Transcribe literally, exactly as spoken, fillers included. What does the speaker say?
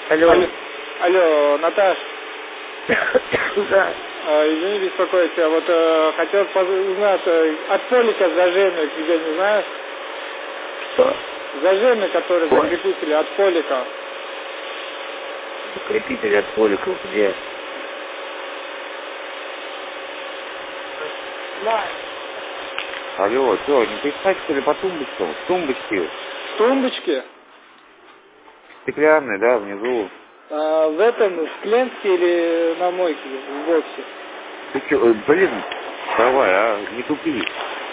Алло. Алло, Алло, Наташ. Да. А, извини, беспокоить тебя. Вот э, хотел поз- узнать, э, от полика зажимы где, не знаешь? Что? Зажимы, которые Ой. закрепители от полика. Закрепитель от поликов где? Да. Алло, что, не писать, что ли, по тумбочкам? Тумбочки В тумбочке? стеклянные, да, внизу. А, в этом, в Кленске или на мойке, в боксе? Ты что, блин, давай, а, не тупи.